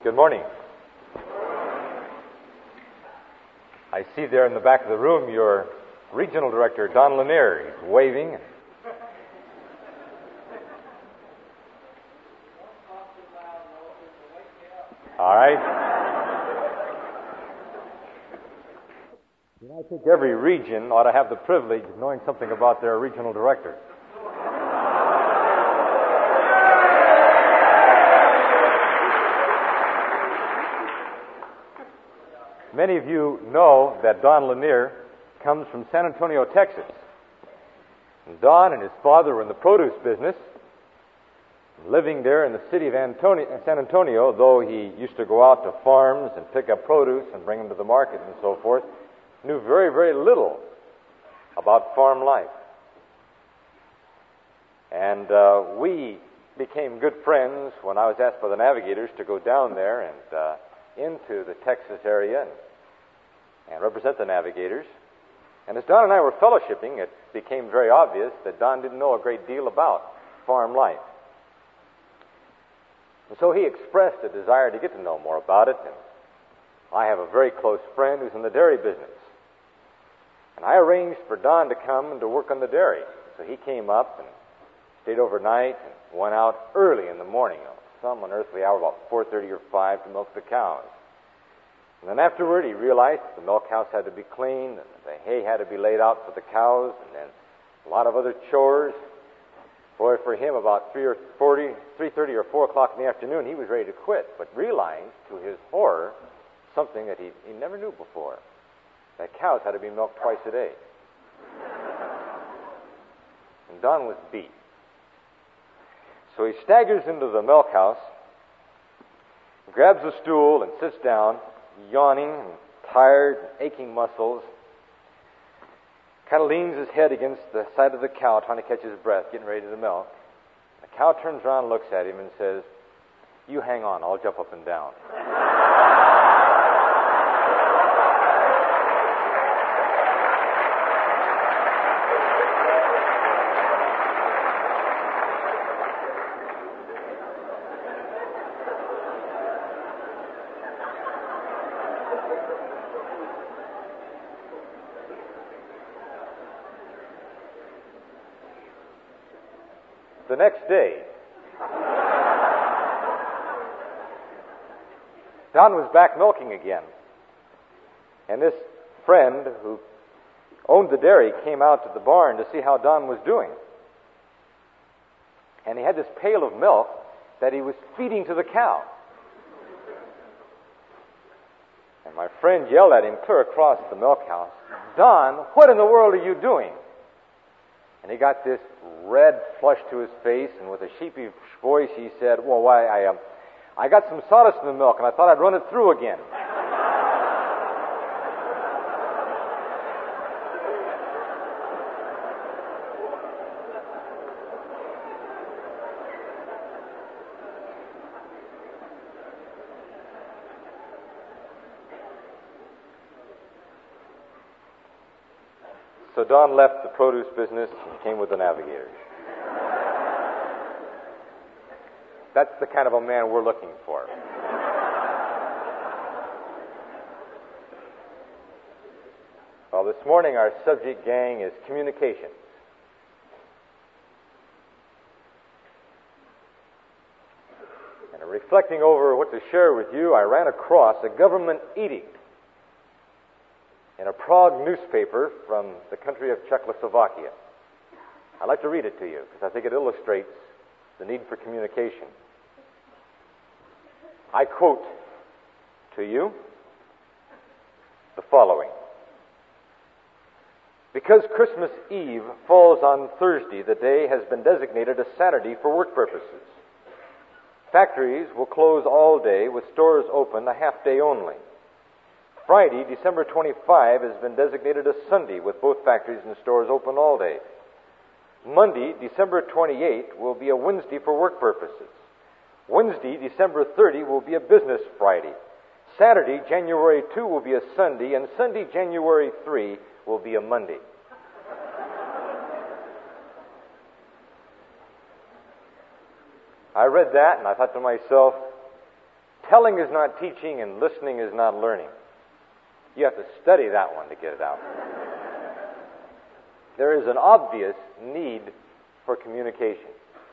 Good morning. I see there in the back of the room your regional director, Don Lanier. He's waving. All right. I think every region ought to have the privilege of knowing something about their regional director. Many of you know that Don Lanier comes from San Antonio, Texas. And Don and his father were in the produce business, living there in the city of San Antonio, though he used to go out to farms and pick up produce and bring them to the market and so forth, knew very, very little about farm life. And we became good friends when I was asked by the Navigators to go down there and into the Texas area and represent the Navigators. And as Don and I were fellowshipping, it became very obvious that Don didn't know a great deal about farm life. And so he expressed a desire to get to know more about it. And I have a very close friend who's in the dairy business. And I arranged for Don to come and to work on the dairy. So he came up and stayed overnight and went out early in the morning, some unearthly hour, about 4:30 or 5, to milk the cows. And then afterward, he realized the milk house had to be cleaned, and the hay had to be laid out for the cows, and then a lot of other chores. Boy, for him, about 3:30 or 4 o'clock in the afternoon, he was ready to quit, but realized, to his horror, something that he never knew before, that cows had to be milked twice a day. And Don was beat. So he staggers into the milk house, grabs a stool and sits down, yawning and tired, and aching muscles, kind of leans his head against the side of the cow, trying to catch his breath, getting ready to milk. The cow turns around, looks at him, and says, "You hang on, I'll jump up and down." The next day, Don was back milking again. And this friend who owned the dairy came out to the barn to see how Don was doing. And he had this pail of milk that he was feeding to the cow. And my friend yelled at him clear across the milk house, "Don, what in the world are you doing?" And he got this red flush to his face, and with a sheepish voice he said, "Well, why, I got some sawdust in the milk, and I thought I'd run it through again." So Don left the produce business and came with the Navigators. That's the kind of a man we're looking for. Well, this morning our subject, gang, is communications. And reflecting over what to share with you, I ran across a government edict in a Prague newspaper from the country of Czechoslovakia. I'd like to read it to you because I think it illustrates the need for communication. I quote to you the following. Because Christmas Eve falls on Thursday, the day has been designated a Saturday for work purposes. Factories will close all day with stores open a half day only. Friday, December 25, has been designated a Sunday with both factories and stores open all day. Monday, December 28, will be a Wednesday for work purposes. Wednesday, December 30, will be a business Friday. Saturday, January 2, will be a Sunday, and Sunday, January 3, will be a Monday. I read that and I thought to myself, Telling is not teaching and listening is not learning. You have to study that one to get it out. There is an obvious need for communication.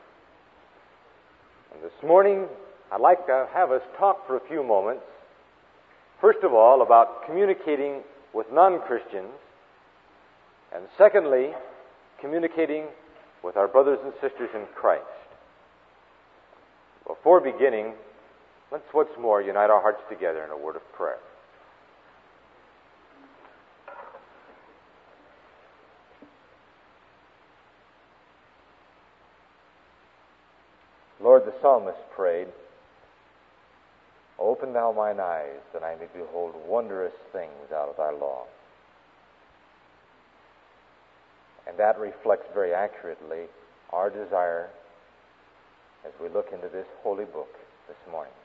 And this morning, I'd like to have us talk for a few moments, first of all, about communicating with non-Christians, and secondly, communicating with our brothers and sisters in Christ. Before beginning, let's once more unite our hearts together in a word of prayer. Lord, the psalmist prayed, "Open thou mine eyes, that I may behold wondrous things out of thy law." And that reflects very accurately our desire as we look into this holy book this morning.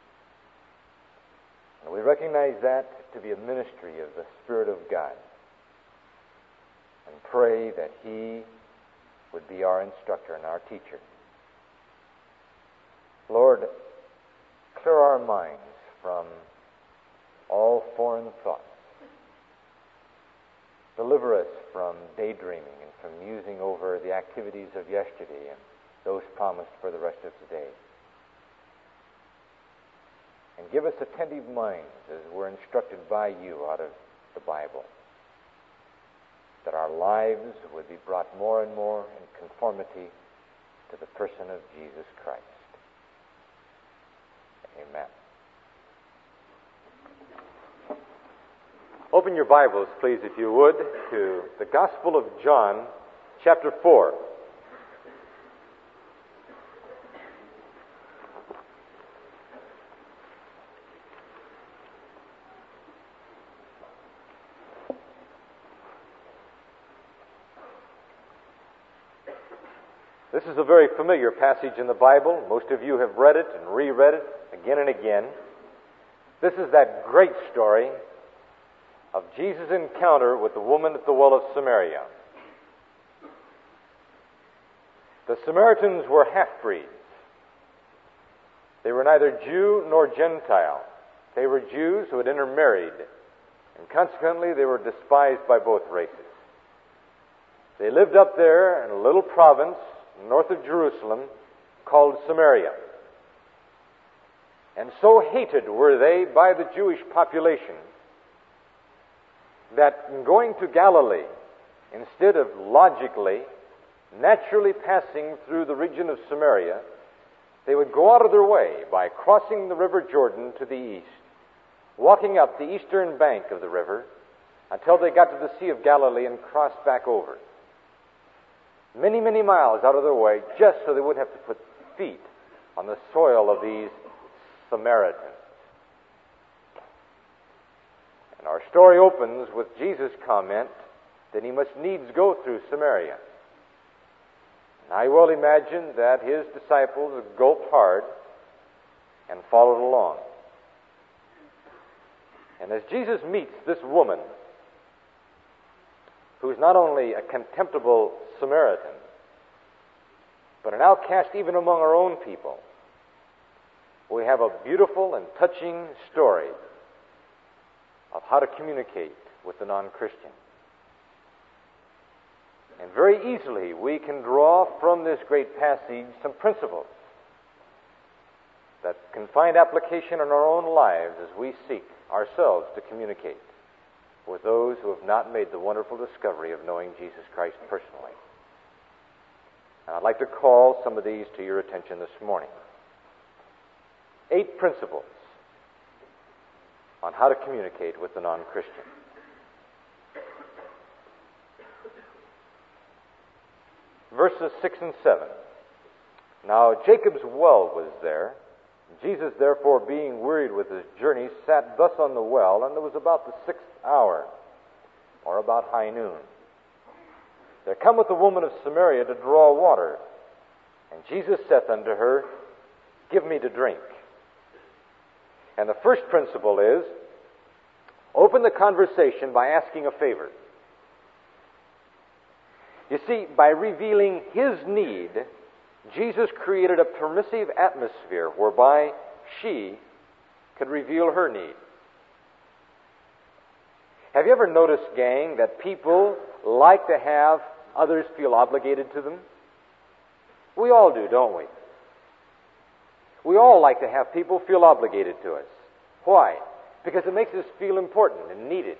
And we recognize that to be a ministry of the Spirit of God, and pray that He would be our instructor and our teacher. Lord, clear our minds from all foreign thoughts. Deliver us from daydreaming and from musing over the activities of yesterday and those promised for the rest of today. And give us attentive minds as we're instructed by you out of the Bible, that our lives would be brought more and more in conformity to the person of Jesus Christ. Amen. Open your Bibles, please, if you would, to the Gospel of John, chapter 4. This is a very familiar passage in the Bible. Most of you have read it and reread it again and again. This is that great story of Jesus' encounter with the woman at the well of Samaria. The Samaritans were half-breeds. They were neither Jew nor Gentile. They were Jews who had intermarried, and consequently they were despised by both races. They lived up there in a little province north of Jerusalem called Samaria. And so hated were they by the Jewish population that in going to Galilee, instead of logically, naturally passing through the region of Samaria, they would go out of their way by crossing the river Jordan to the east, walking up the eastern bank of the river until they got to the Sea of Galilee and crossed back over. Many, many miles out of their way, just so they wouldn't have to put feet on the soil of these Samaritans. And our story opens with Jesus' comment that he must needs go through Samaria. And I will imagine that his disciples gulped hard and followed along. And as Jesus meets this woman, who's not only a contemptible Samaritan, but an outcast even among our own people, we have a beautiful and touching story of how to communicate with the non-Christian. And very easily we can draw from this great passage some principles that can find application in our own lives as we seek ourselves to communicate with those who have not made the wonderful discovery of knowing Jesus Christ personally. And I'd like to call some of these to your attention this morning. 8 principles on how to communicate with the non-Christian. Verses 6 and 7. Now Jacob's well was there. Jesus, therefore, being wearied with his journey, sat thus on the well, and it was about the 6th hour, or about high noon. There cometh a woman of Samaria to draw water. And Jesus saith unto her, Give me to drink. And the first principle is, open the conversation by asking a favor. You see, by revealing his need, Jesus created a permissive atmosphere whereby she could reveal her need. Have you ever noticed, gang, that people like to have others feel obligated to them? We all do, don't we? We all like to have people feel obligated to us. Why? Because it makes us feel important and needed.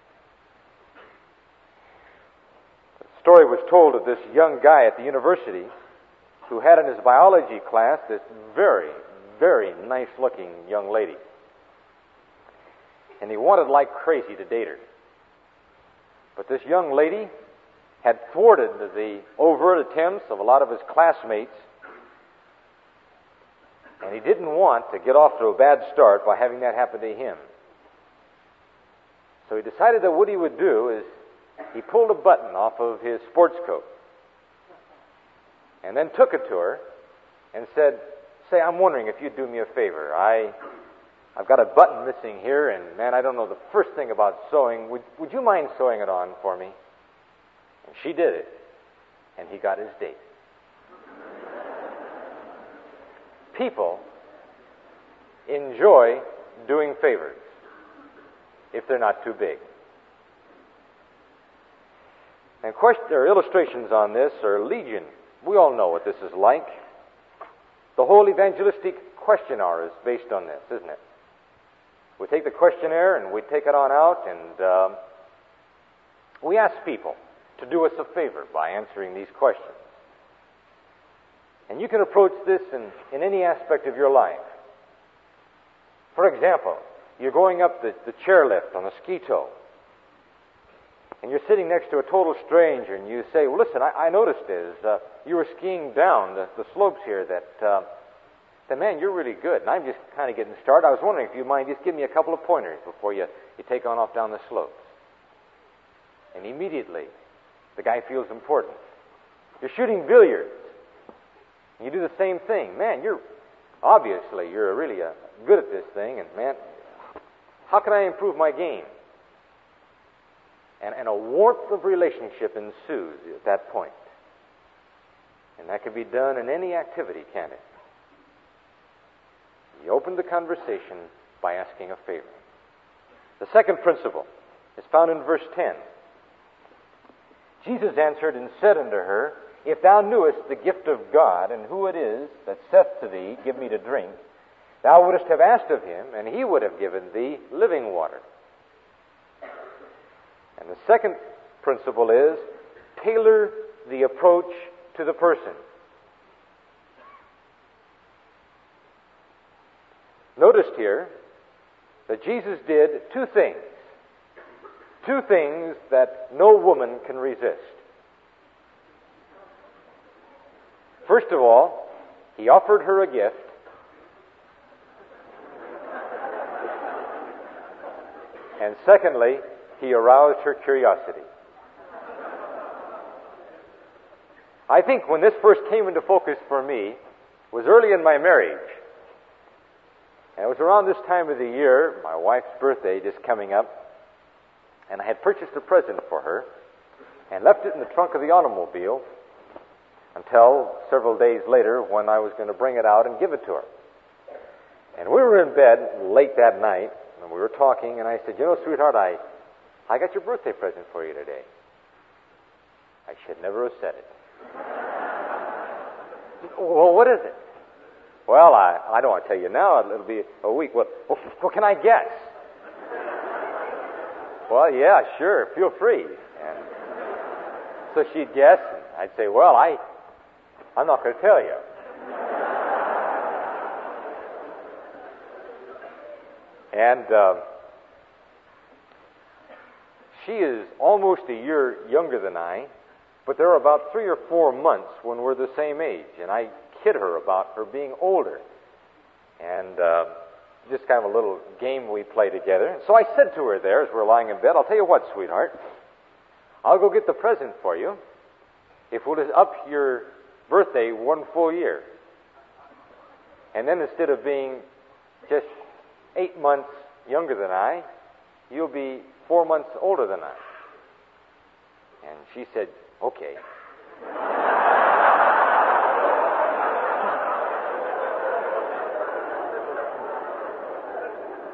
A story was told of this young guy at the university who had in his biology class this very, very nice-looking young lady. And he wanted like crazy to date her. But this young lady had thwarted the overt attempts of a lot of his classmates, and he didn't want to get off to a bad start by having that happen to him. So he decided that what he would do is he pulled a button off of his sports coat and then took it to her and said, "Say, I'm wondering if you'd do me a favor. I've got a button missing here, and man, I don't know the first thing about sewing. Would you mind sewing it on for me?" And she did it, and he got his date. People enjoy doing favors if they're not too big. And illustrations on this are legion. We all know what this is like. The whole evangelistic question hour is based on this, isn't it? We take the questionnaire and we take it on out, and we ask people to do us a favor by answering these questions. And you can approach this in any aspect of your life. For example, you're going up the chairlift on a ski tow, and you're sitting next to a total stranger, and you say, "Well, listen, I noticed as you were skiing down the slopes here that man, you're really good, and I'm just kind of getting started. I was wondering if you might just give me a couple of pointers before you take on off down the slopes." And immediately, the guy feels important. You're shooting billiards. You do the same thing. "Man, you're really good at this thing, and man, how can I improve my game?" And a warmth of relationship ensues at that point. And that can be done in any activity, can't it? You open the conversation by asking a favor. The second principle is found in verse 10. Jesus answered and said unto her, "If thou knewest the gift of God, and who it is that saith to thee, Give me to drink, thou wouldst have asked of him, and he would have given thee living water." And the second principle is, tailor the approach to the person. Noticed here that Jesus did two things that no woman can resist. First of all, he offered her a gift. And secondly, he aroused her curiosity. I think when this first came into focus for me was early in my marriage. And it was around this time of the year, my wife's birthday just coming up, and I had purchased a present for her and left it in the trunk of the automobile until several days later when I was going to bring it out and give it to her. And we were in bed late that night, and we were talking, and I said, "You know, sweetheart, I got your birthday present for you today." I should never have said it. "Well, what is it?" "Well, I don't want to tell you now. It'll be a week." Well, can I guess?" "Well, yeah, sure. Feel free." And so she'd guess, and I'd say, "Well, I'm not going to tell you." And she is almost a year younger than I, but there are about 3 or 4 months when we're the same age, and I kid her about her being older. And just kind of a little game we play together. And so I said to her there as we're lying in bed, "I'll tell you what, sweetheart, I'll go get the present for you if we'll just up your birthday 1 full year. And then instead of being just 8 months younger than I, you'll be 4 months older than I." And she said, "Okay."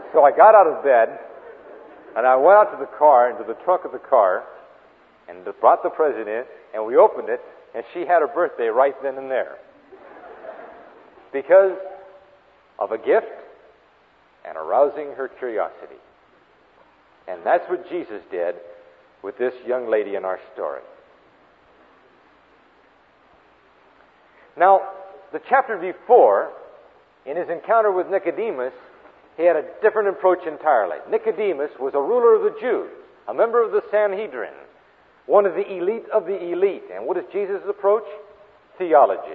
So I got out of bed, and I went out to the car, into the trunk of the car, and brought the present in, and we opened it, and she had her birthday right then and there. Because of a gift and arousing her curiosity. And that's what Jesus did with this young lady in our story. Now, the chapter before, in his encounter with Nicodemus, he had a different approach entirely. Nicodemus was a ruler of the Jews, a member of the Sanhedrin, one of the elite of the elite. And what is Jesus' approach? Theology.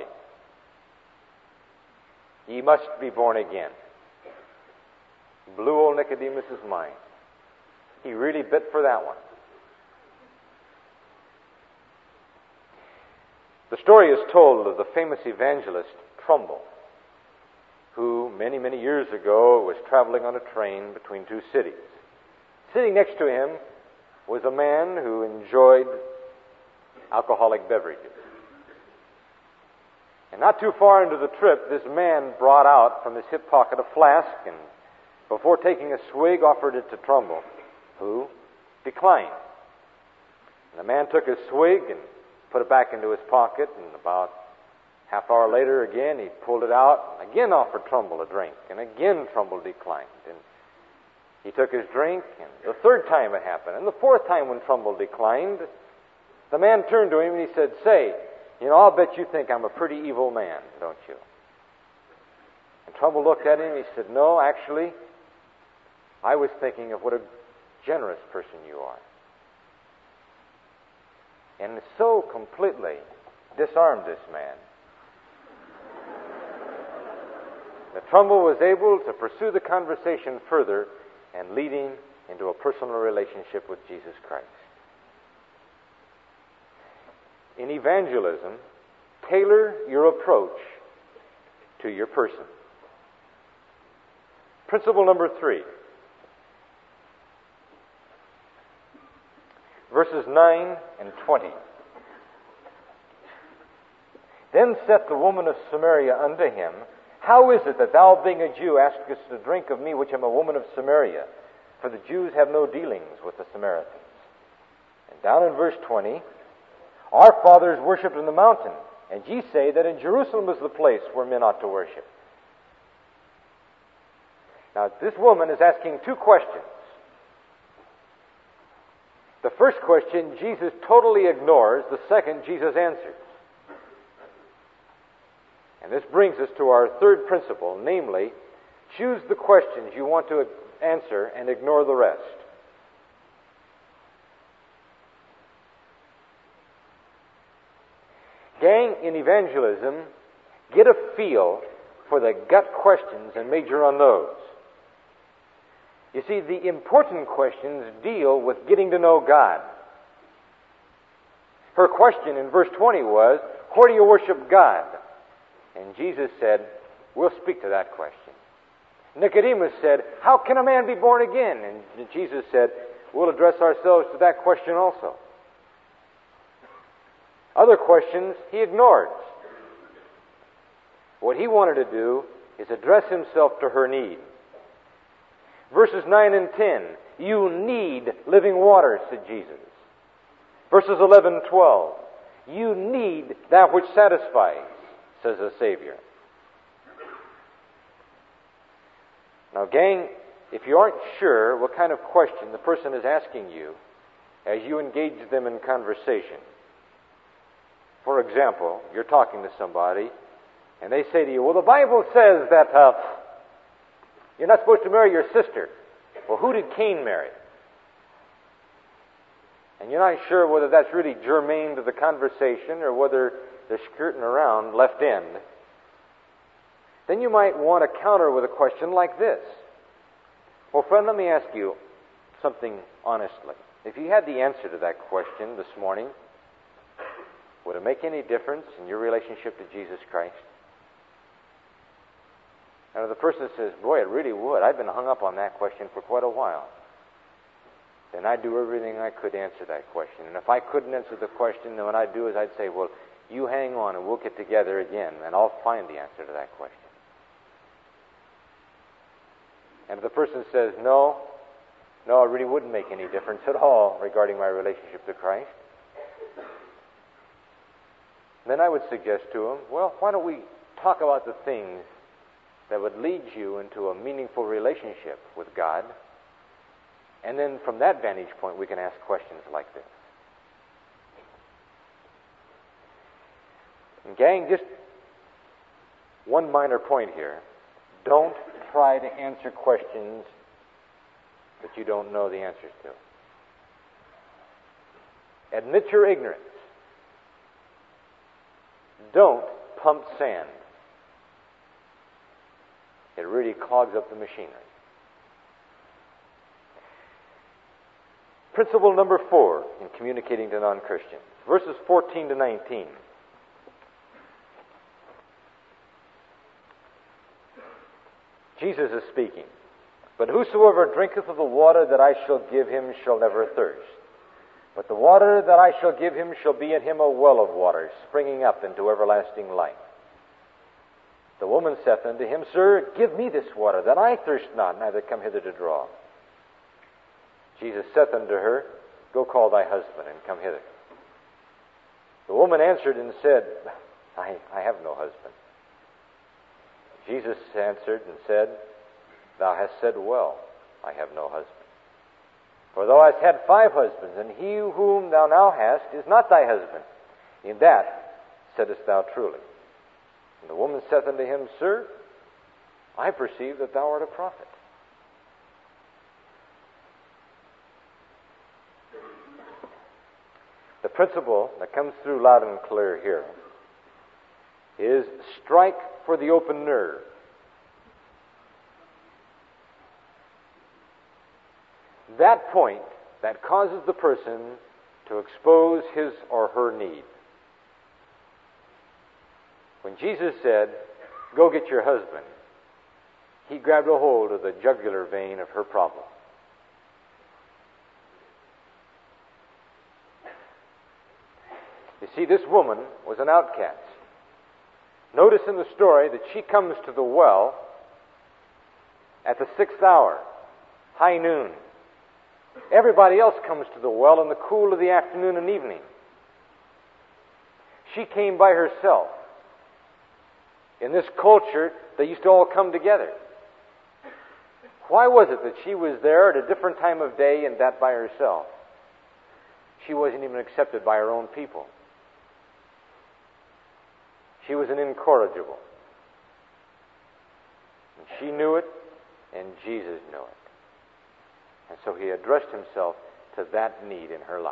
Ye must be born again. Blew old Nicodemus' mind. He really bit for that one. The story is told of the famous evangelist Trumbull, who many, many years ago was traveling on a train between two cities. Sitting next to him was a man who enjoyed alcoholic beverages. And not too far into the trip, this man brought out from his hip pocket a flask and, before taking a swig, offered it to Trumbull, who declined. And the man took his swig and put it back into his pocket, and about half hour later again he pulled it out and again offered Trumbull a drink, and again Trumbull declined. And he took his drink, and the third time it happened, and the fourth time when Trumbull declined, the man turned to him and he said, "Say, I'll bet you think I'm a pretty evil man, don't you?" And Trumbull looked at him and he said, "No, actually, I was thinking of what a generous person you are." And so completely disarmed this man that Trumbull was able to pursue the conversation further and lead him into a personal relationship with Jesus Christ. In evangelism, tailor your approach to your person. Principle number 3. Verses 9 and 20. Then saith the woman of Samaria unto him, How is it that thou, being a Jew, askest to drink of me, which am a woman of Samaria? For the Jews have no dealings with the Samaritans. And down in verse 20, Our fathers worshipped in the mountain, and ye say that in Jerusalem is the place where men ought to worship. Now, this woman is asking two questions. The first question Jesus totally ignores. The second Jesus answers. And this brings us to our third principle, namely, choose the questions you want to answer and ignore the rest. Gang, in evangelism, get a feel for the gut questions and major on those. You see, the important questions deal with getting to know God. Her question in verse 20 was, Where do you worship God? And Jesus said, We'll speak to that question. Nicodemus said, How can a man be born again? And Jesus said, We'll address ourselves to that question also. Other questions he ignored. What he wanted to do is address himself to her need. Verses 9 and 10, You need living water, said Jesus. Verses 11 and 12, You need that which satisfies, says the Savior. Now, gang, if you aren't sure what kind of question the person is asking you as you engage them in conversation, for example, you're talking to somebody, and they say to you, Well, the Bible says that you're not supposed to marry your sister. Well, who did Cain marry? And you're not sure whether that's really germane to the conversation or whether they're skirting around left end. Then you might want to counter with a question like this. Well, friend, let me ask you something honestly. If you had the answer to that question this morning, would it make any difference in your relationship to Jesus Christ? And if the person says, Boy, it really would. I've been hung up on that question for quite a while. Then I'd do everything I could to answer that question. And if I couldn't answer the question, then what I'd do is I'd say, Well, you hang on and we'll get together again and I'll find the answer to that question. And if the person says, no, it really wouldn't make any difference at all regarding my relationship to Christ, then I would suggest to him, well, why don't we talk about the things that would lead you into a meaningful relationship with God, and then from that vantage point we can ask questions like this. And gang, just one minor point here. Don't try to answer questions that you don't know the answers to. Admit your ignorance. Don't pump sand. It really clogs up the machinery. Principle number 4 in communicating to non-Christians. Verses 14 to 19. Jesus is speaking. But whosoever drinketh of the water that I shall give him shall never thirst. But the water that I shall give him shall be in him a well of water, springing up into everlasting life. The woman saith unto him, Sir, give me this water, that I thirst not, neither come hither to draw. Jesus saith unto her, Go call thy husband, and come hither. The woman answered and said, I have no husband. Jesus answered and said, Thou hast said well, I have no husband. For thou hast had 5 husbands, and he whom thou now hast is not thy husband. In that saidst thou truly. And the woman saith unto him, Sir, I perceive that thou art a prophet. The principle that comes through loud and clear here is strike for the open nerve. That point that causes the person to expose his or her need. When Jesus said, Go get your husband, he grabbed a hold of the jugular vein of her problem. You see, this woman was an outcast. Notice in the story that she comes to the well at the 6th hour, high noon. Everybody else comes to the well in the cool of the afternoon and evening. She came by herself. In this culture, they used to all come together. Why was it that she was there at a different time of day and that by herself? She wasn't even accepted by her own people. She was an incorrigible. And she knew it, and Jesus knew it. And so he addressed himself to that need in her life.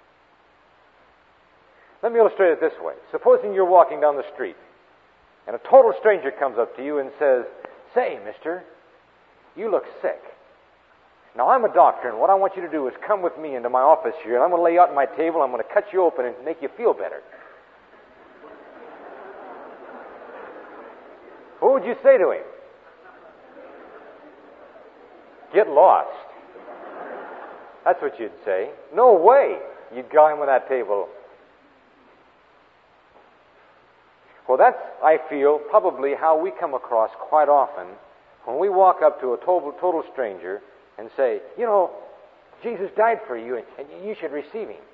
Let me illustrate it this way. Supposing you're walking down the street, and a total stranger comes up to you and says, Say, mister, you look sick. Now, I'm a doctor, and what I want you to do is come with me into my office here, and I'm going to lay you out on my table, I'm going to cut you open and make you feel better. What would you say to him? Get lost. That's what you'd say. No way you'd go him with that table. Well, that's, I feel, probably how we come across quite often when we walk up to a total stranger and say, You know, Jesus died for you and you should receive him.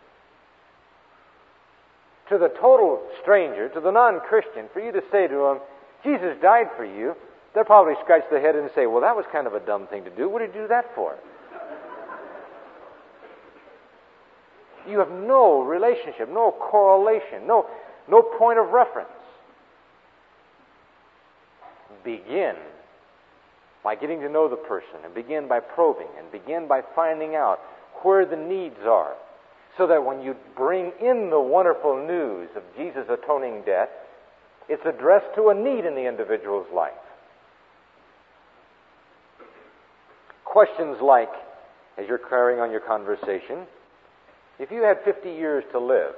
To the total stranger, to the non-Christian, for you to say to him, Jesus died for you, they'll probably scratch their head and say, Well, that was kind of a dumb thing to do. What did you do that for? You have no relationship, no correlation, no point of reference. Begin by getting to know the person, and begin by probing, and begin by finding out where the needs are, so that when you bring in the wonderful news of Jesus' atoning death, it's addressed to a need in the individual's life. Questions like, as you're carrying on your conversation, if you had 50 years to live,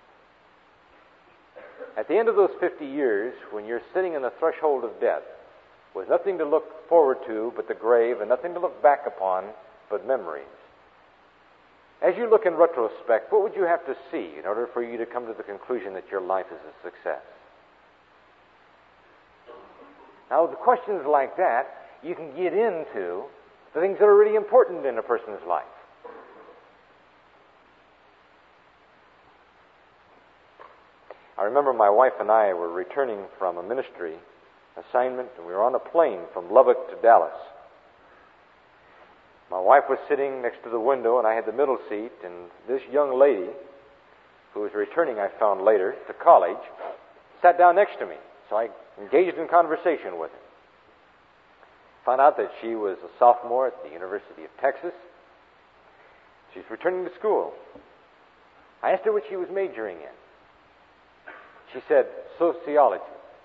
at the end of those 50 years, when you're sitting in the threshold of death, with nothing to look forward to but the grave, and nothing to look back upon but memories, as you look in retrospect, what would you have to see in order for you to come to the conclusion that your life is a success? Now, the questions like that, you can get into the things that are really important in a person's life. I remember my wife and I were returning from a ministry assignment, and we were on a plane from Lubbock to Dallas. My wife was sitting next to the window, and I had the middle seat, and this young lady, who was returning, I found later, to college, sat down next to me. So I engaged in conversation with her. Found out that she was a sophomore at the University of Texas. She's returning to school. I asked her what she was majoring in. She said, sociology.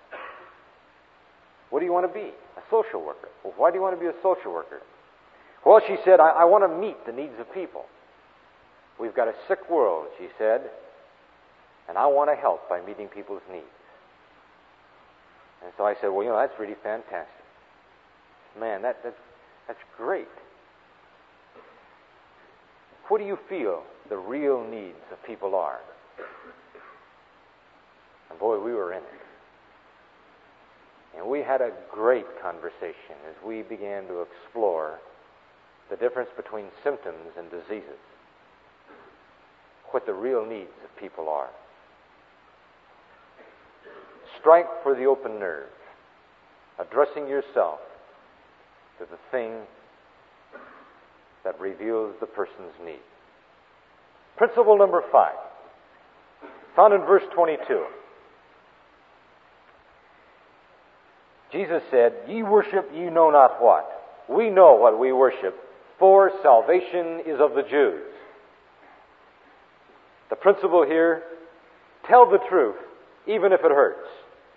What do you want to be? A social worker. Well, why do you want to be a social worker? Well, she said, I want to meet the needs of people. We've got a sick world, she said, and I want to help by meeting people's needs. And so I said, well, that's really fantastic. Man, that's great. What do you feel the real needs of people are? And boy, we were in it. And we had a great conversation as we began to explore the difference between symptoms and diseases, what the real needs of people are. Strike for the open nerve, addressing yourself to the thing that reveals the person's need. Principle number 5, found in verse 22. Jesus said, "Ye worship ye know not what. We know what we worship, for salvation is of the Jews." The principle here, tell the truth, even if it hurts.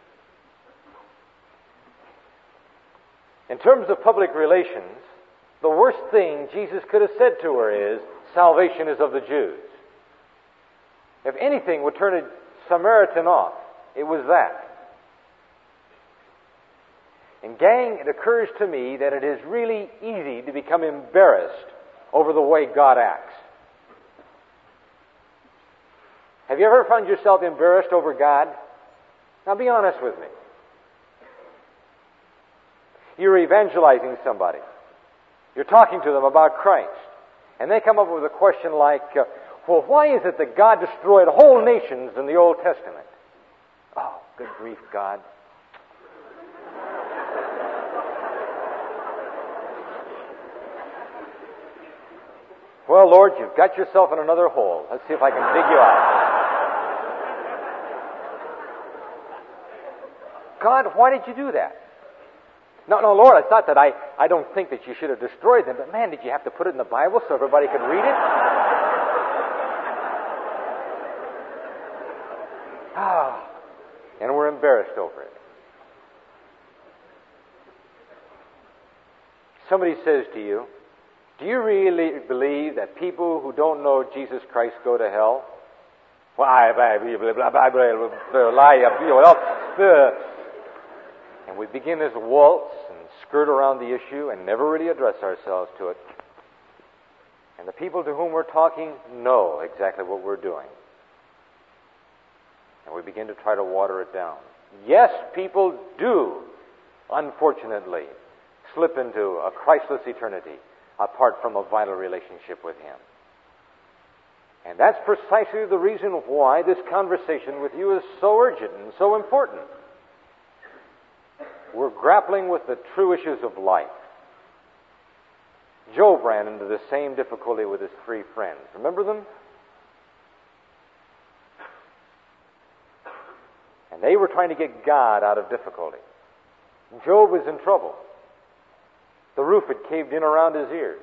In terms of public relations, the worst thing Jesus could have said to her is, salvation is of the Jews. If anything would turn a Samaritan off, it was that. And gang, it occurs to me that it is really easy to become embarrassed over the way God acts. Have you ever found yourself embarrassed over God? Now be honest with me. You're evangelizing somebody. You're talking to them about Christ. And they come up with a question like, well, why is it that God destroyed whole nations in the Old Testament? Oh, good grief, God. Well, Lord, you've got yourself in another hole. Let's see if I can dig you out. God, why did you do that? No, Lord, it's not that I don't think that you should have destroyed them, but man, did you have to put it in the Bible so everybody could read it? And we're embarrassed over it. Somebody says to you, do you really believe that people who don't know Jesus Christ go to hell? Well, and we begin this waltz and skirt around the issue and never really address ourselves to it. And the people to whom we're talking know exactly what we're doing. And we begin to try to water it down. Yes, people do, unfortunately, slip into a Christless eternity apart from a vital relationship with Him. And that's precisely the reason why this conversation with you is so urgent and so important. We're grappling with the true issues of life. Job ran into the same difficulty with his 3 friends. Remember them? And they were trying to get God out of difficulty. Job was in trouble. The roof had caved in around his ears.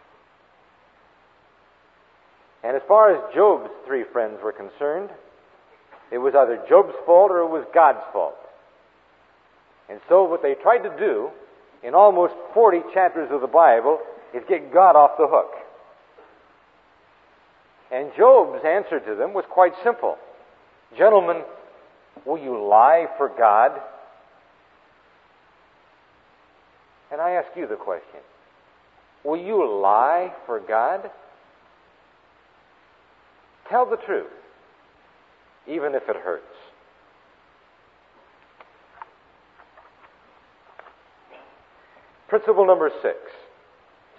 And as far as Job's 3 friends were concerned, it was either Job's fault or it was God's fault. And so what they tried to do in almost 40 chapters of the Bible is get God off the hook. And Job's answer to them was quite simple. Gentlemen, will you lie for God? And I ask you the question. Will you lie for God? Tell the truth, even if it hurts. Principle number 6.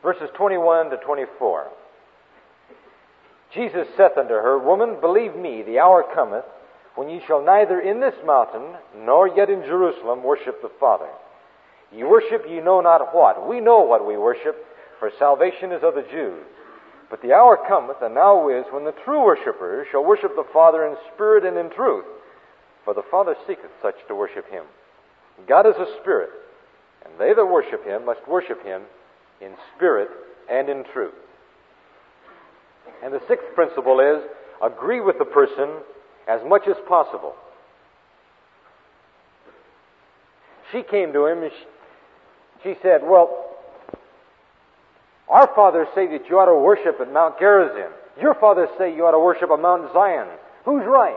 verses 21 to 24. Jesus saith unto her, Woman, believe me, the hour cometh, when ye shall neither in this mountain, nor yet in Jerusalem, worship the Father. Ye worship ye know not what. We know what we worship, for salvation is of the Jews. But the hour cometh, and now is, when the true worshippers shall worship the Father in spirit and in truth. For the Father seeketh such to worship Him. God is a spirit, and they that worship Him must worship Him in spirit and in truth. And the sixth principle is, agree with the person as much as possible. She came to him and she said, well, our fathers say that you ought to worship at Mount Gerizim. Your fathers say you ought to worship at Mount Zion. Who's right?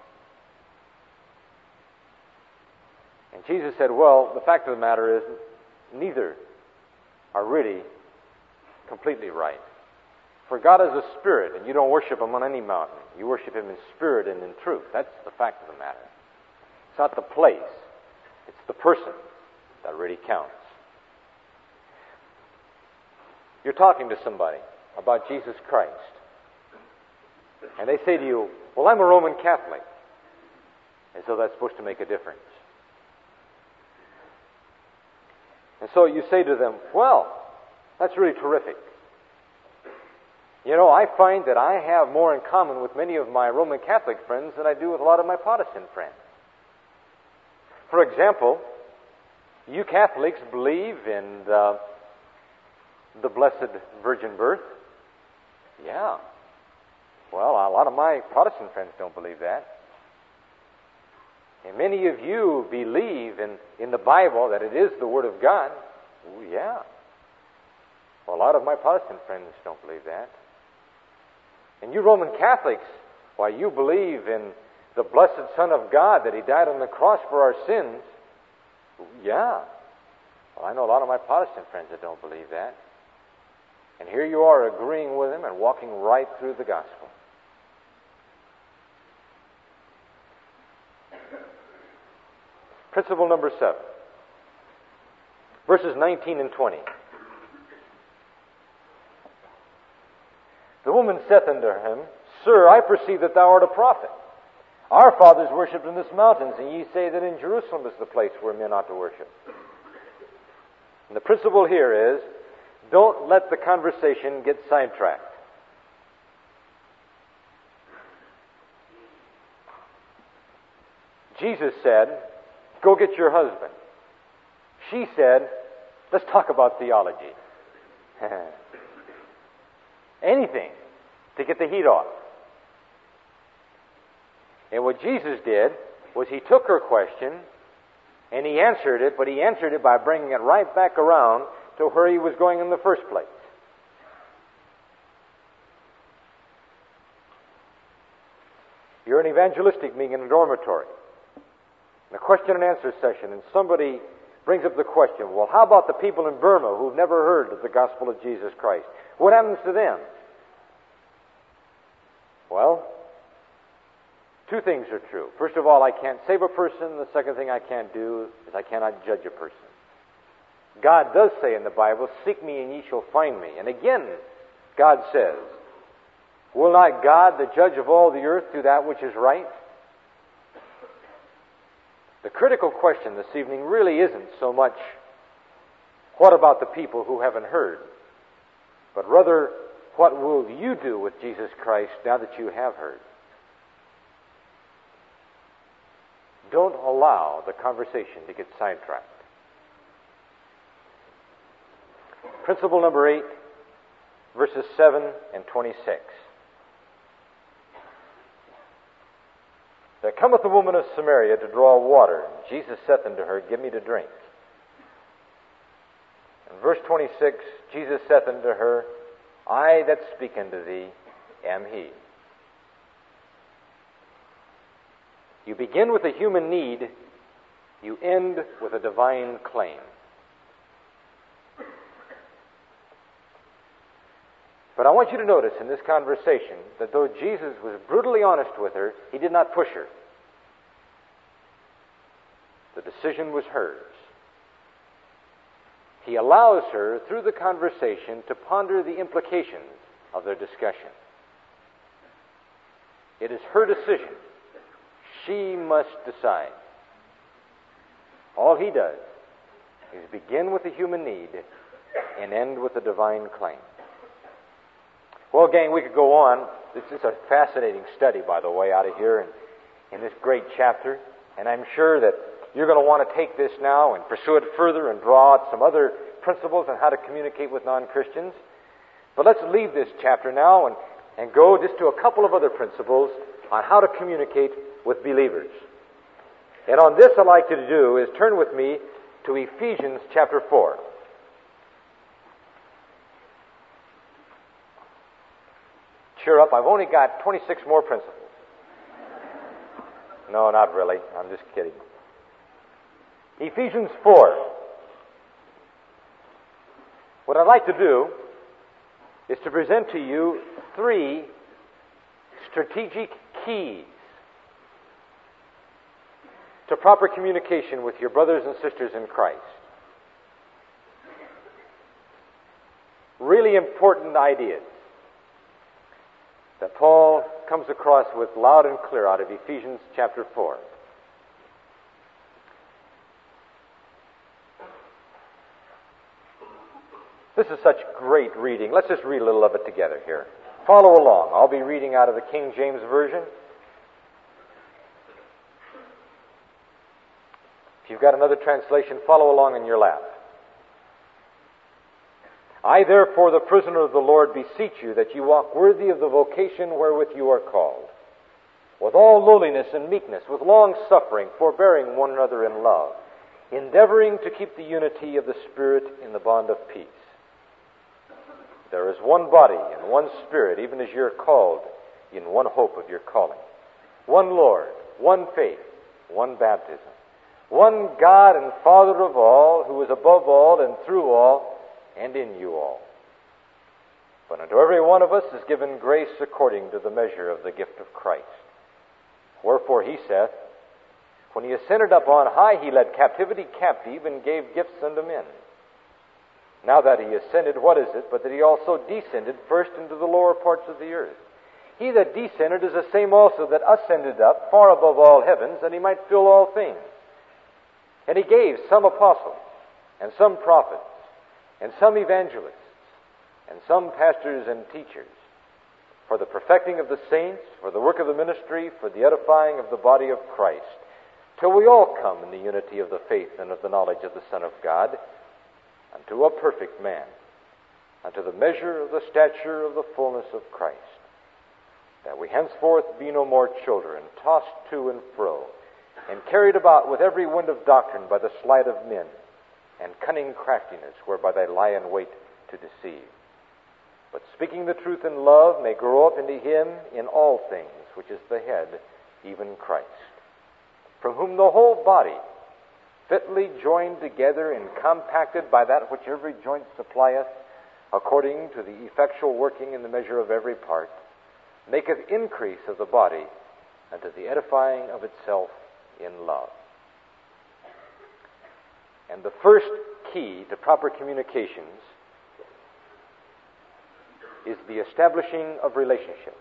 And Jesus said, well, the fact of the matter is, neither are really completely right. For God is a spirit, and you don't worship Him on any mountain. You worship Him in spirit and in truth. That's the fact of the matter. It's not the place. It's the person that really counts. You're talking to somebody about Jesus Christ, and they say to you, well, I'm a Roman Catholic. And so that's supposed to make a difference. And so you say to them, well, that's really terrific. You know, I find that I have more in common with many of my Roman Catholic friends than I do with a lot of my Protestant friends. For example, you Catholics believe in the Blessed Virgin Birth? Yeah. Well, a lot of my Protestant friends don't believe that. And many of you believe in the Bible that it is the Word of God. Oh, yeah. Well, a lot of my Protestant friends don't believe that. And you Roman Catholics, why, you believe in the blessed Son of God, that He died on the cross for our sins. Yeah. Well, I know a lot of my Protestant friends that don't believe that. And here you are agreeing with them and walking right through the gospel. Principle number 7. Verses 19 and 20. The woman saith unto him, Sir, I perceive that thou art a prophet. Our fathers worshipped in this mountains, and ye say that in Jerusalem is the place where men ought to worship. And the principle here is, don't let the conversation get sidetracked. Jesus said, go get your husband. She said, let's talk about theology. Anything to get the heat off. And what Jesus did was He took her question and He answered it, but He answered it by bringing it right back around to where He was going in the first place. You're an evangelistic meeting in a dormitory, in a question and answer session, and somebody brings up the question, well, how about the people in Burma who've never heard of the gospel of Jesus Christ? What happens to them? Well, two things are true. First of all, I can't save a person. The second thing I can't do is I cannot judge a person. God does say in the Bible, seek me and ye shall find me. And again, God says, will not God, the judge of all the earth, do that which is right? The critical question this evening really isn't so much, what about the people who haven't heard? But rather, what will you do with Jesus Christ now that you have heard? Don't allow the conversation to get sidetracked. Principle number 8, verses 7 and 26. There cometh a woman of Samaria to draw water. Jesus saith unto her, Give me to drink. In verse 26, Jesus saith unto her, I that speak unto thee am He. You begin with a human need, you end with a divine claim. But I want you to notice in this conversation that though Jesus was brutally honest with her, He did not push her. The decision was hers. he allows her, through the conversation, to ponder the implications of their discussion. It is her decision. She must decide. All he does is begin with a human need and end with a divine claim. Well, gang, we could go on. This is a fascinating study, by the way, out of here in this great chapter. And I'm sure that you're going to want to take this now and pursue it further and draw out some other principles on how to communicate with non-Christians. But let's leave this chapter now and go just to a couple of other principles on how to communicate with believers. And on this, I'd like you to do is turn with me to Ephesians chapter 4. Cheer up, I've only got 26 more principles. No, not really. I'm just kidding. Ephesians 4. What I'd like to do is to present to you 3 strategic keys to proper communication with your brothers and sisters in Christ. Really important ideas that Paul comes across with loud and clear out of Ephesians chapter 4. This is such great reading. Let's just read a little of it together here. Follow along. I'll be reading out of the King James Version. If you've got another translation, follow along in your lap. I, therefore, the prisoner of the Lord, beseech you that you walk worthy of the vocation wherewith you are called, with all lowliness and meekness, with long suffering, forbearing one another in love, endeavoring to keep the unity of the Spirit in the bond of peace. There is one body and one Spirit, even as you are called in one hope of your calling. One Lord, one faith, one baptism. One God and Father of all, who is above all and through all and in you all. But unto every one of us is given grace according to the measure of the gift of Christ. Wherefore he saith, when he ascended up on high, he led captivity captive and gave gifts unto men. Now that he ascended, what is it but that he also descended first into the lower parts of the earth? He that descended is the same also that ascended up far above all heavens, that he might fill all things. And he gave some apostles, and some prophets, and some evangelists, and some pastors and teachers, for the perfecting of the saints, for the work of the ministry, for the edifying of the body of Christ, till we all come in the unity of the faith and of the knowledge of the Son of God, unto a perfect man, unto the measure of the stature of the fullness of Christ, that we henceforth be no more children, tossed to and fro, and carried about with every wind of doctrine by the sleight of men, and cunning craftiness, whereby they lie in wait to deceive. But speaking the truth in love, may grow up into him in all things, which is the head, even Christ, from whom the whole body, fitly joined together and compacted by that which every joint supplieth, according to the effectual working in the measure of every part, maketh increase of the body unto the edifying of itself in love. And the first key to proper communications is the establishing of relationships.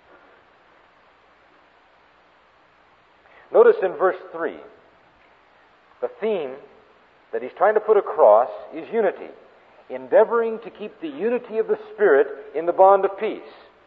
Notice in verse 3, the theme that he's trying to put across is unity, endeavoring to keep the unity of the Spirit in the bond of peace.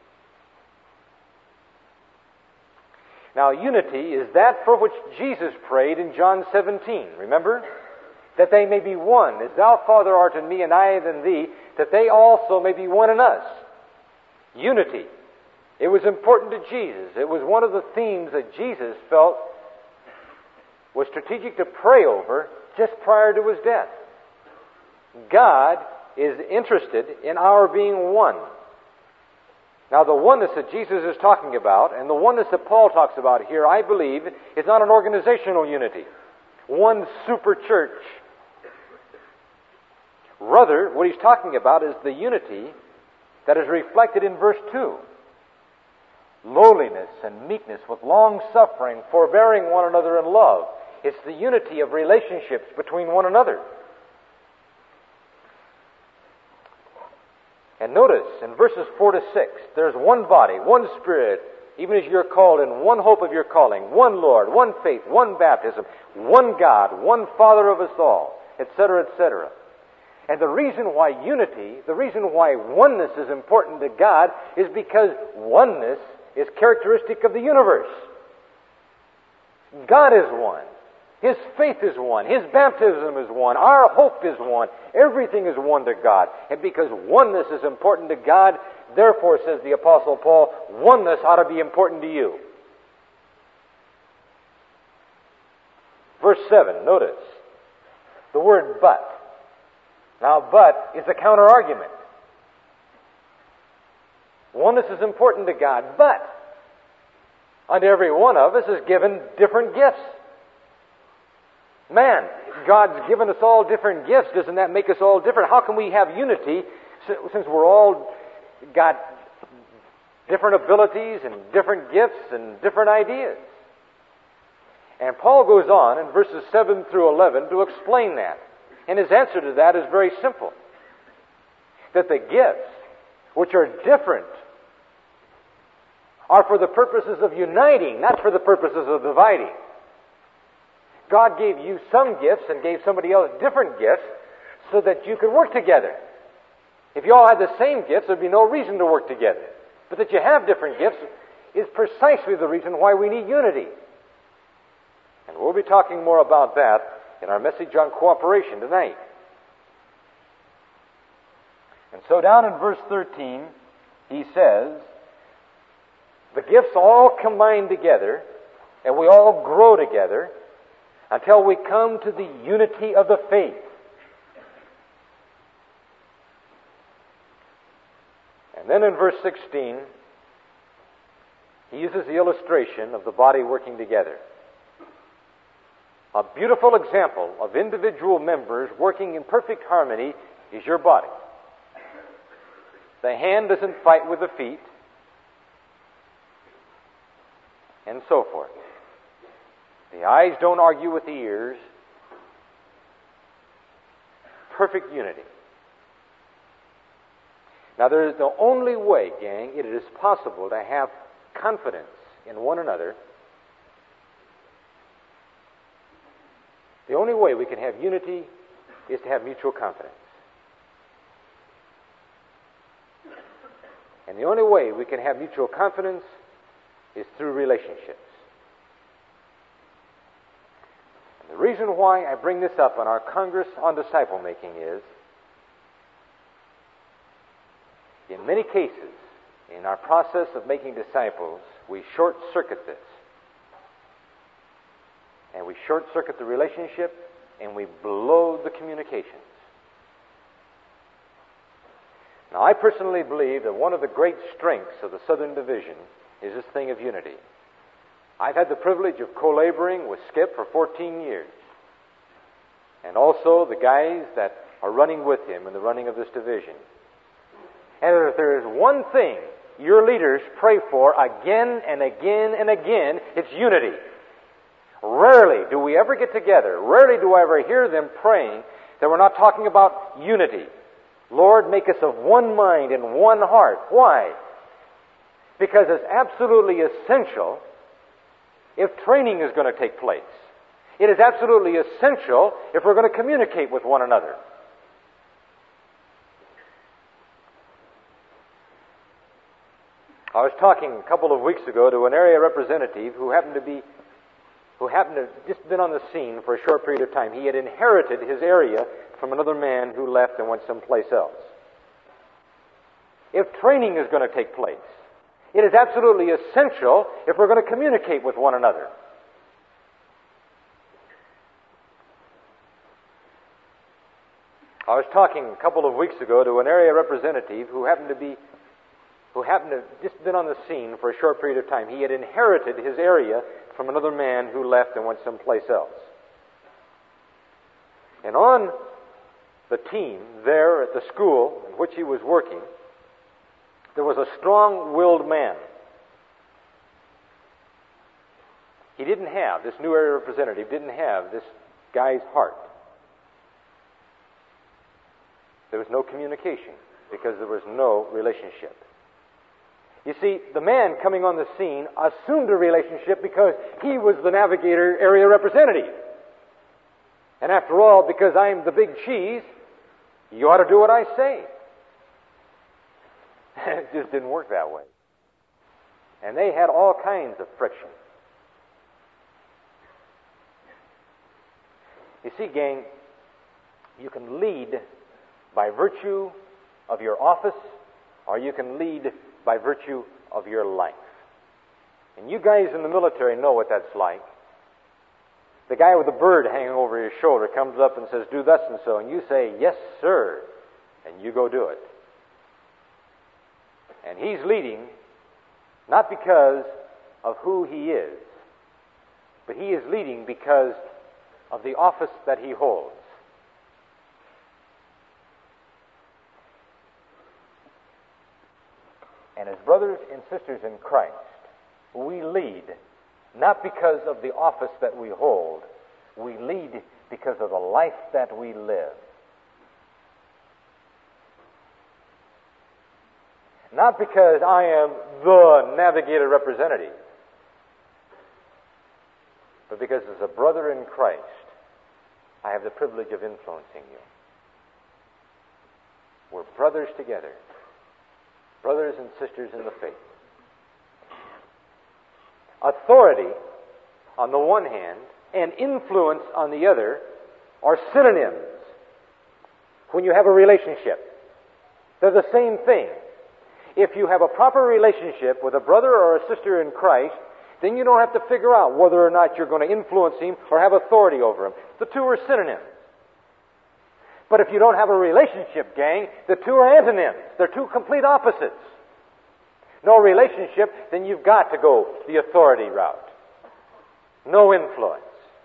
Now, unity is that for which Jesus prayed in John 17. Remember? That they may be one, as thou, Father, art in me, and I in thee, that they also may be one in us. Unity. It was important to Jesus. It was one of the themes that Jesus felt was strategic to pray over just prior to his death. God is interested in our being one. Now, the oneness that Jesus is talking about, and the oneness that Paul talks about here, I believe, is not an organizational unity, one super church. Rather, what he's talking about is the unity that is reflected in verse 2. Lowliness and meekness with long suffering, forbearing one another in love. It's the unity of relationships between one another. And notice in verses 4 to 6, there's one body, one Spirit, even as you're called in one hope of your calling, one Lord, one faith, one baptism, one God, one Father of us all, etc., etc. And the reason why unity, the reason why oneness is important to God is because oneness is characteristic of the universe. God is one. His faith is one. His baptism is one. Our hope is one. Everything is one to God. And because oneness is important to God, therefore, says the Apostle Paul, oneness ought to be important to you. Verse 7, notice the word but. Now, but is a counter-argument. Oneness is important to God, but unto every one of us is given different gifts. Man, God's given us all different gifts. Doesn't that make us all different? How can we have unity since we're all got different abilities and different gifts and different ideas? And Paul goes on in verses 7 through 11 to explain that. And his answer to that is very simple. That the gifts, which are different, are for the purposes of uniting, not for the purposes of dividing. God gave you some gifts and gave somebody else different gifts so that you could work together. If you all had the same gifts, there'd be no reason to work together. But that you have different gifts is precisely the reason why we need unity. And we'll be talking more about that in our message on cooperation tonight. And so down in verse 13, he says, the gifts all combine together, and we all grow together until we come to the unity of the faith. And then in verse 16, he uses the illustration of the body working together. A beautiful example of individual members working in perfect harmony is your body. The hand doesn't fight with the feet, and so forth. The eyes don't argue with the ears. Perfect unity. Now, there is the only way, gang, it is possible to have confidence in one another. The only way we can have unity is to have mutual confidence. And the only way we can have mutual confidence is through relationships. And the reason why I bring this up on our Congress on Disciple Making is, in many cases, in our process of making disciples, we short-circuit this. And we short-circuit the relationship, and we blow the communications. Now, I personally believe that one of the great strengths of the Southern Division is this thing of unity. I've had the privilege of co-laboring with Skip for 14 years. And also the guys that are running with him in the running of this division. And if there is one thing your leaders pray for again and again and again, it's unity. Rarely do we ever get together, rarely do I ever hear them praying that we're not talking about unity. Lord, make us of one mind and one heart. Why? Because it's absolutely essential if training is going to take place. It is absolutely essential if we're going to communicate with one another. I was talking a couple of weeks ago to an area representative who happened to have just been on the scene for a short period of time. He had inherited his area from another man who left and went someplace else. If training is going to take place, it is absolutely essential if we're going to communicate with one another. I was talking a couple of weeks ago to an area representative who happened to have just been on the scene for a short period of time. He had inherited his area from another man who left and went someplace else. And on the team there at the school in which he was working, there was a strong-willed man. This new area representative didn't have this guy's heart. There was no communication. because there was no relationship. You see, the man coming on the scene assumed a relationship because he was the Navigator area representative. And after all, because I'm the big cheese, you ought to do what I say. It just didn't work that way. And they had all kinds of friction. You see, gang, you can lead by virtue of your office, or you can lead by virtue of your life. And you guys in the military know what that's like. The guy with the bird hanging over his shoulder comes up and says, do thus and so, and you say, yes, sir, and you go do it. And he's leading not because of who he is, but he is leading because of the office that he holds. And as brothers and sisters in Christ, we lead not because of the office that we hold, we lead because of the life that we live. Not because I am the Navigator representative, but because as a brother in Christ, I have the privilege of influencing you. We're brothers together, brothers and sisters in the faith. Authority on the one hand and influence on the other are synonyms when you have a relationship. They're the same thing. If you have a proper relationship with a brother or a sister in Christ, then you don't have to figure out whether or not you're going to influence him or have authority over him. The two are synonyms. But if you don't have a relationship, gang, the two are antonyms. They're two complete opposites. No relationship, then you've got to go the authority route. No influence.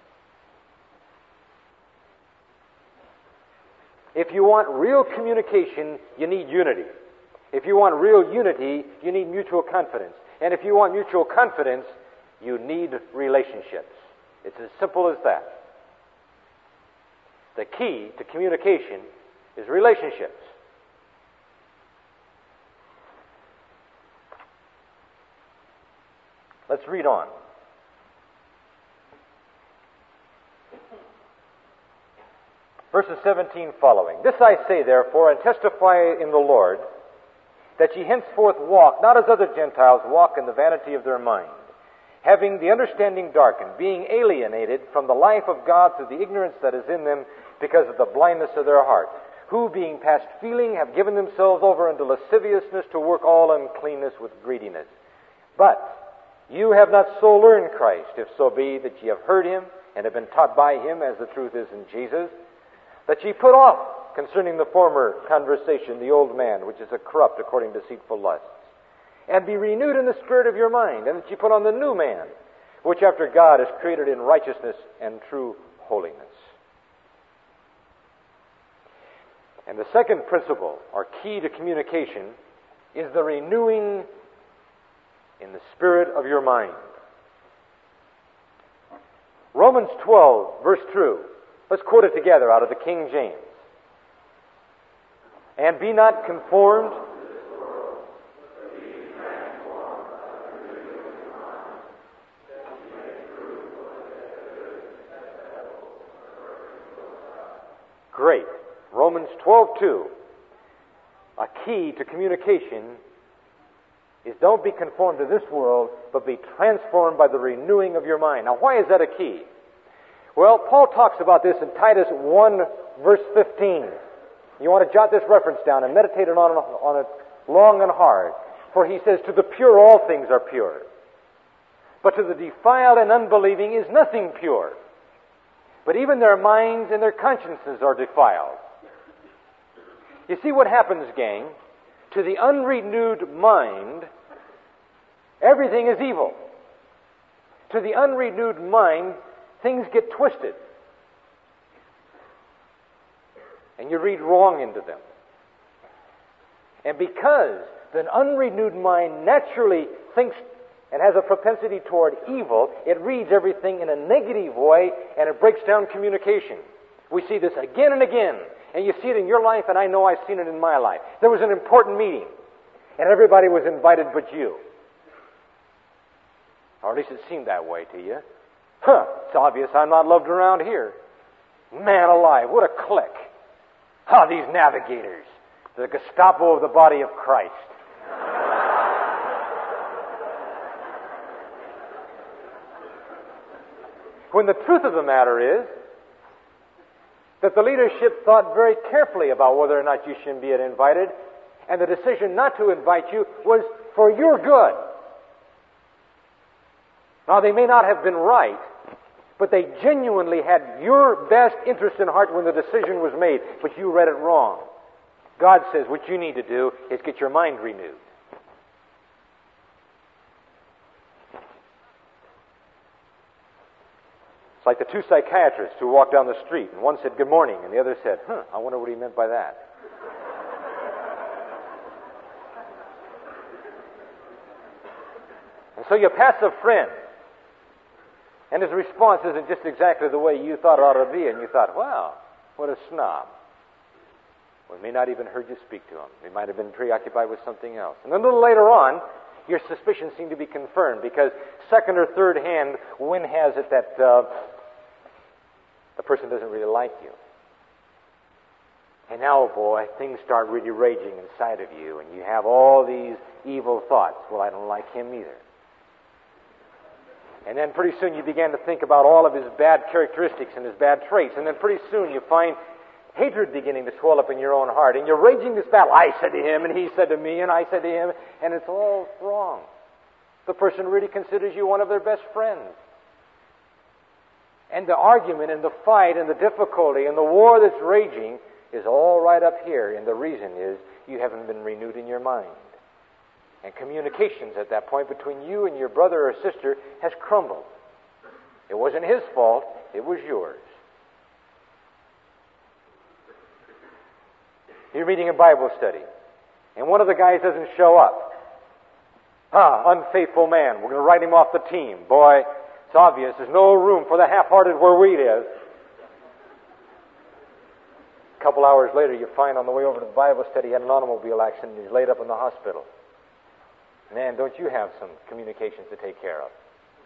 If you want real communication, you need unity. If you want real unity, you need mutual confidence. And if you want mutual confidence, you need relationships. It's as simple as that. The key to communication is relationships. Let's read on. Verses 17 following. This I say, therefore, and testify in the Lord, that ye henceforth walk, not as other Gentiles walk in the vanity of their mind, having the understanding darkened, being alienated from the life of God through the ignorance that is in them, because of the blindness of their heart, who, being past feeling, have given themselves over unto lasciviousness to work all uncleanness with greediness. But you have not so learned Christ, if so be that ye have heard him, and have been taught by him, as the truth is in Jesus, that ye put off, concerning the former conversation, the old man, which is a corrupt according to deceitful lusts, and be renewed in the spirit of your mind, and that ye put on the new man, which after God is created in righteousness and true holiness. And the second principle, or key to communication, is the renewing in the spirit of your mind. Romans 12, verse 2. Let's quote it together out of the King James. And be not conformed . Great. Romans 12:2. A key to communication is don't be conformed to this world, but be transformed by the renewing of your mind. Now, why is that a key? Well, Paul talks about this in Titus 1, verse 15. You want to jot this reference down and meditate on it long and hard. For he says, to the pure all things are pure, but to the defiled and unbelieving is nothing pure. But even their minds and their consciences are defiled. You see what happens, gang? To the unrenewed mind, everything is evil. To the unrenewed mind, things get twisted. And you read wrong into them. And because the unrenewed mind naturally thinks and has a propensity toward evil, it reads everything in a negative way, and it breaks down communication. We see this again and again. And you see it in your life, and I know I've seen it in my life. There was an important meeting, and everybody was invited but you. Or at least it seemed that way to you. It's obvious I'm not loved around here. Man alive, what a clique. These navigators. The Gestapo of the body of Christ. When the truth of the matter is that the leadership thought very carefully about whether or not you should be invited, and the decision not to invite you was for your good. Now, they may not have been right, but they genuinely had your best interest in heart when the decision was made, but you read it wrong. God says what you need to do is get your mind renewed. It's like the two psychiatrists who walked down the street, and one said, "Good morning," and the other said, I wonder what he meant by that. And so you pass a friend, and his response isn't just exactly the way you thought it ought to be, and you thought, wow, what a snob. Well, he may not even heard you speak to him. He might have been preoccupied with something else. And then a little later on, your suspicions seem to be confirmed, because second or third hand, wind has it that the person doesn't really like you. And now, boy, things start really raging inside of you, and you have all these evil thoughts. Well, I don't like him either. And then pretty soon you begin to think about all of his bad characteristics and his bad traits. And then pretty soon you find hatred beginning to swell up in your own heart. And you're raging this battle. I said to him, and he said to me, and I said to him. And it's all wrong. The person really considers you one of their best friends. And the argument and the fight and the difficulty and the war that's raging is all right up here. And the reason is you haven't been renewed in your mind. And communications at that point between you and your brother or sister has crumbled. It wasn't his fault, it was yours. You're reading a Bible study, and one of the guys doesn't show up. Unfaithful man. We're going to write him off the team. Boy, it's obvious there's no room for the half-hearted where wheat is. A couple hours later, you find on the way over to the Bible study he had an automobile accident and he's laid up in the hospital. Man, don't you have some communications to take care of?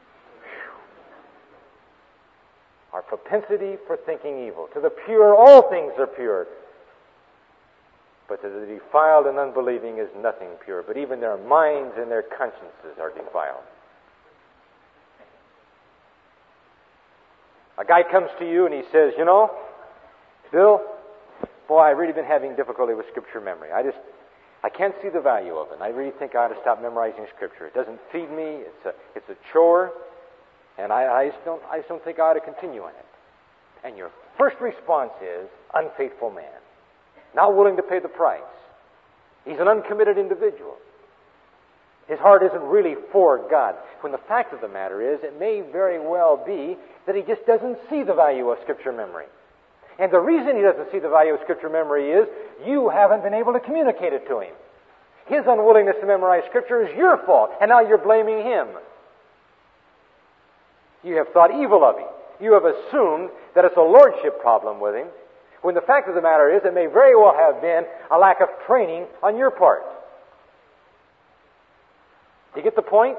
Our propensity for thinking evil. To the pure, all things are pure. But to the defiled and unbelieving is nothing pure. But even their minds and their consciences are defiled. A guy comes to you and he says, you know, Bill, boy, I've really been having difficulty with Scripture memory. I can't see the value of it. And I really think I ought to stop memorizing Scripture. It doesn't feed me. It's a chore. And I just don't think I ought to continue in it. And your first response is, unfaithful man. Not willing to pay the price. He's an uncommitted individual. His heart isn't really for God. When the fact of the matter is, it may very well be that he just doesn't see the value of Scripture memory. And the reason he doesn't see the value of Scripture memory is you haven't been able to communicate it to him. His unwillingness to memorize Scripture is your fault, and now you're blaming him. You have thought evil of him. You have assumed that it's a lordship problem with him, when the fact of the matter is it may very well have been a lack of training on your part. Do you get the point?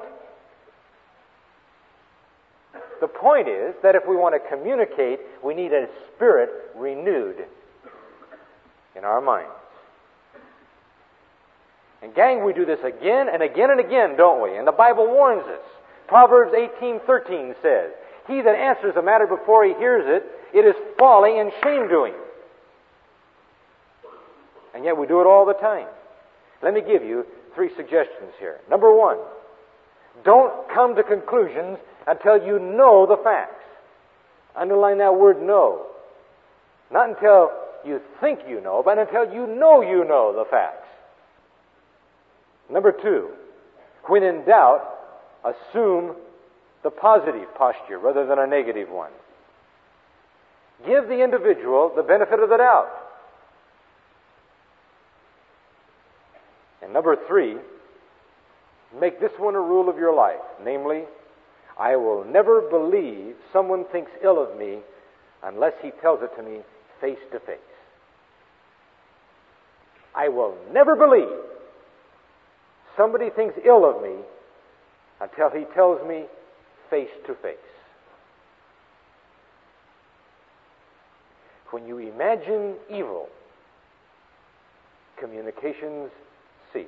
The point is that if we want to communicate, we need a spirit renewed in our minds. And gang, we do this again and again and again, don't we? And the Bible warns us. Proverbs 18:13 says, he that answers a matter before he hears it, it is folly and shame to him. And yet we do it all the time. Let me give you 3 suggestions here. Number 1, don't come to conclusions until you know the facts. Underline that word know. Not until you think you know, but until you know the facts. Number 2, when in doubt, assume the positive posture rather than a negative one. Give the individual the benefit of the doubt. And number 3, make this one a rule of your life. Namely, I will never believe someone thinks ill of me unless he tells it to me face to face. I will never believe somebody thinks ill of me until he tells me face to face. When you imagine evil, communications cease.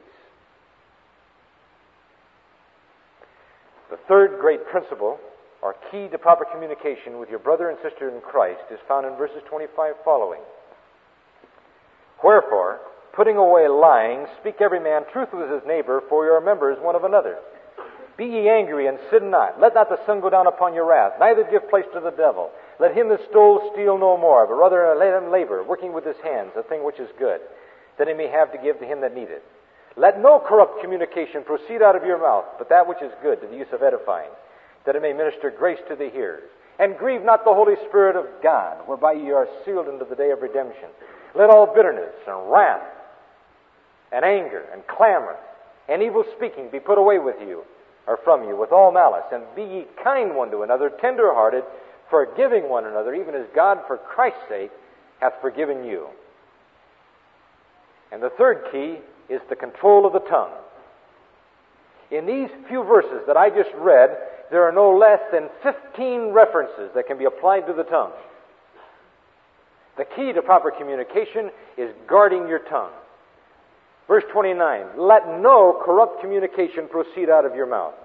The third great principle, or key to proper communication with your brother and sister in Christ, is found in verses 25 following. Wherefore, putting away lying, speak every man truth with his neighbor, for you are members one of another. Be ye angry, and sin not. Let not the sun go down upon your wrath, neither give place to the devil. Let him that stole steal no more, but rather let him labor, working with his hands, a thing which is good, that he may have to give to him that needeth. Let no corrupt communication proceed out of your mouth, but that which is good to the use of edifying, that it may minister grace to the hearers. And grieve not the Holy Spirit of God, whereby ye are sealed unto the day of redemption. Let all bitterness and wrath and anger and clamor and evil speaking be put away with you, or from you, with all malice. And be ye kind one to another, tender-hearted, forgiving one another, even as God for Christ's sake hath forgiven you. And the third key is the control of the tongue. In these few verses that I just read, there are no less than 15 references that can be applied to the tongue. The key to proper communication is guarding your tongue. Verse 29, let no corrupt communication proceed out of your mouth.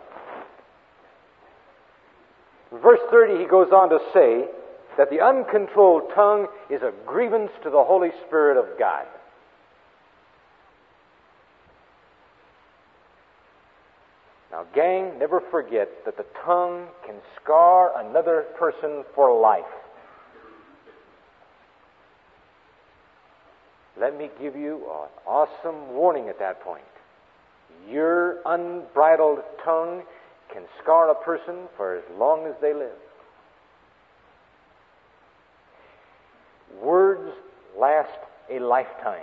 In verse 30, he goes on to say that the uncontrolled tongue is a grievance to the Holy Spirit of God. Now, gang, never forget that the tongue can scar another person for life. Let me give you an awesome warning at that point. Your unbridled tongue can scar a person for as long as they live. Words last a lifetime.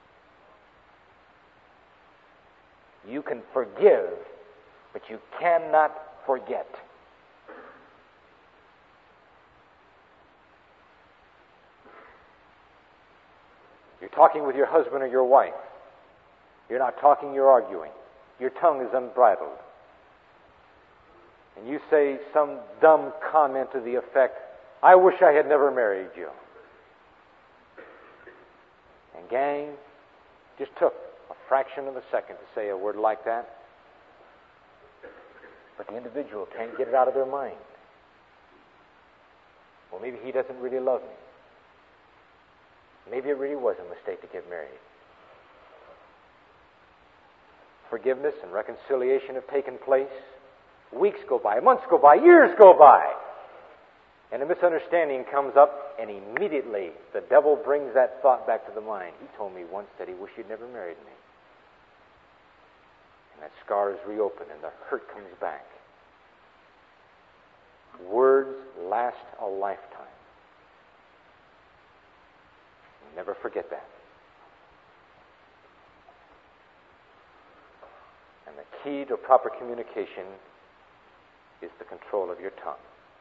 You can forgive, but you cannot forget. You're talking with your husband or your wife. You're not talking, you're arguing. Your tongue is unbridled. And you say some dumb comment to the effect, I wish I had never married you. And gang, just took a fraction of a second to say a word like that. But the individual can't get it out of their mind. Well, maybe he doesn't really love me. Maybe it really was a mistake to get married. Forgiveness and reconciliation have taken place. Weeks go by, months go by, years go by. And a misunderstanding comes up, and immediately the devil brings that thought back to the mind. He told me once that he wished he'd never married me. And that scar is reopened, and the hurt comes back. Words last a lifetime. Never forget that. And the key to proper communication is the control of your tongue.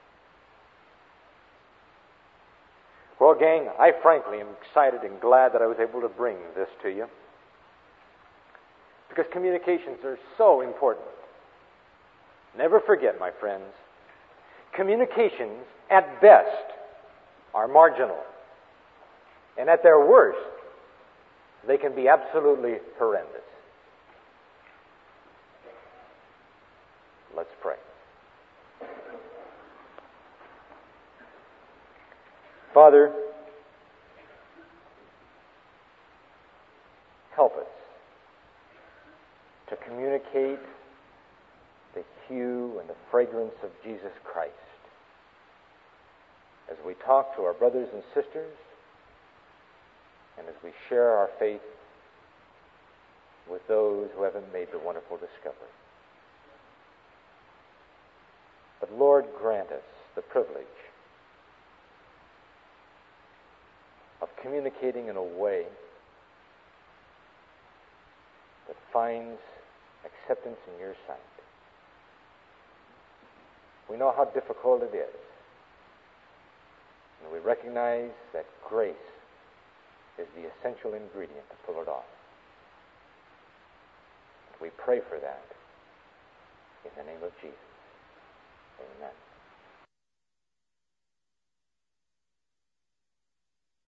Well, gang, I frankly am excited and glad that I was able to bring this to you, because communications are so important. Never forget, my friends, communications at best are marginal. And at their worst, they can be absolutely horrendous. Let's pray. Father, help us to communicate the hue and the fragrance of Jesus Christ as we talk to our brothers and sisters, and as we share our faith with those who haven't made the wonderful discovery. But Lord, grant us the privilege of communicating in a way that finds acceptance in your sight. We know how difficult it is, and we recognize that grace is the essential ingredient to pull it off. We pray for that in the name of Jesus. Amen.